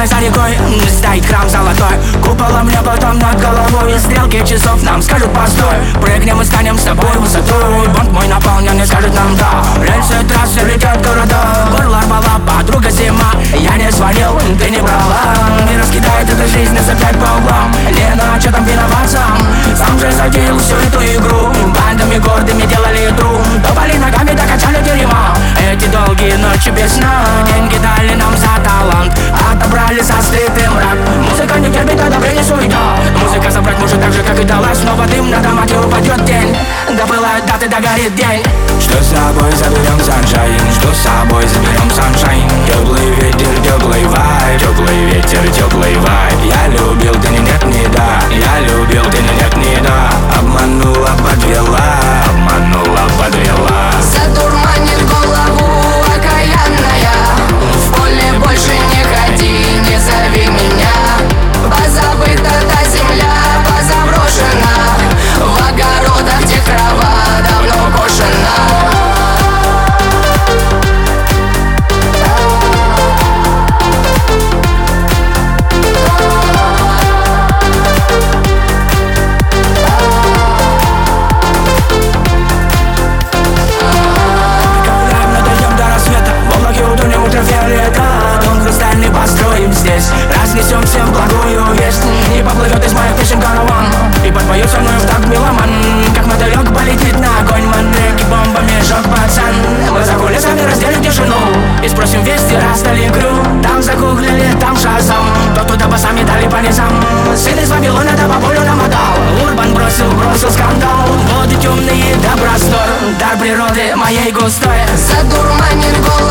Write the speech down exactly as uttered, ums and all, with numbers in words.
Черной за рекой стоит храм золотой, куполом небо там над головой. Стрелки часов нам скажут постой, прыгнем и станем с тобой высотой. Бунт мой наполнен и скажет нам да. Рельсы трассы летят города, горло рвала подруга зима. Я не звонил, ты не брала. Не раскидает эта жизнь нас опять по углам. Лена, что там виноват сам? Сам же затеял всю эту игру. Бандами гордыми делали тру, топали ногами, докачали дерьма. Эти долгие ночи без сна, деньги дали нам за талант, отобрали за стыд и мрак. Музыка не терпит одобрения, суета. Музыка забрать может так же, как и дала. Снова дым на домах и упадет тень. Допылают даты, догорит день. Что с собой заберем саншайн, что с собой заберем саншайн. Теплый ветер, теплый вайб, теплый ветер, теплый вайб. Я любил, ты не нет, не да. Я любил, ты не нет, не да. Обманула, подвела, обманула, подвела. Затурманит голову окаянная. В поле больше не ходи, не зови меня. Позабыта та земля, позаброшена. В огородах где трава давно кошена. Здесь разнесем всем благую весть. И поплывет из моих песен караван, и подпоет со мной в такт меломан. Как мотылек полетит на огонь, мандреки бомбами жёг пацан. Мы за кулисами разделим тишину и спросим вести, расстали крю. Там загуглили, там шазам, то туда басами дали по низам. Сын из Вавилона да по полю намотал. Урбан бросил, бросил скандал. Воды темные да простор, дар природы моей густой. Затурманит голову